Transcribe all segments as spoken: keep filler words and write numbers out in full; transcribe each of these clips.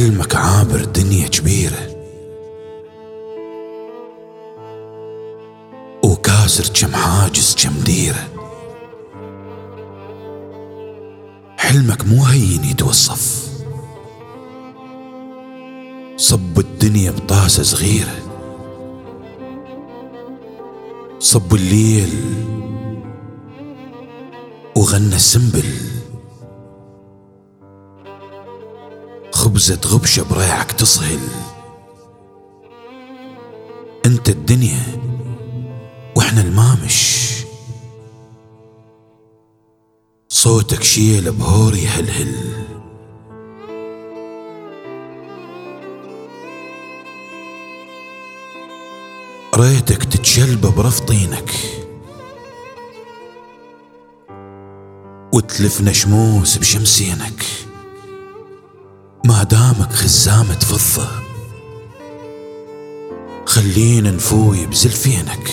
حلمك عابر دنيا كبيرة وكاسر كم حاجز كم ديرة. حلمك مو هين يتوصف، صب الدنيا بطاسة صغيرة. صب الليل وغنى السنبل، خبزة غبشة بريعك تصهل. انت الدنيا واحنا المامش، صوتك شيل بهور يهلهل. ريتك تتشلب برفطينك وتلفنا شموس بشمسينك. ما دامك خزامة فضة خلينا نفوي بزلفينك.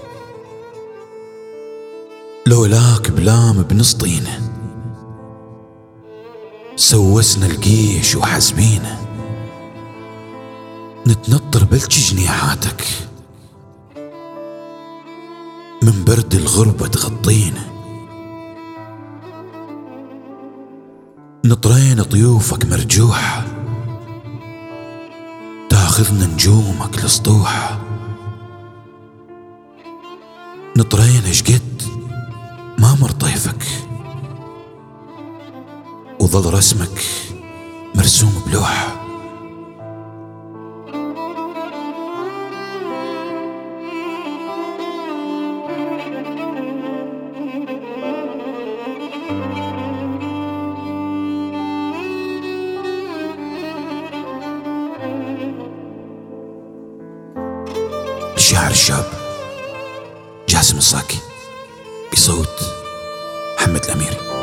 لولاك بلام بنسطينه سوسنا القيش وحزبينه. نتنطر بلج جنيحاتك من برد الغربة تغطينا. نطرين طيوفك مرجوحة تاخذنا نجومك لسطوحة. نطرين اشقد ما مر طيفك وظل رسمك مرسوم بلوحة. الشاعر الشاب جاسم الصاكي بصوت محمد الأميري.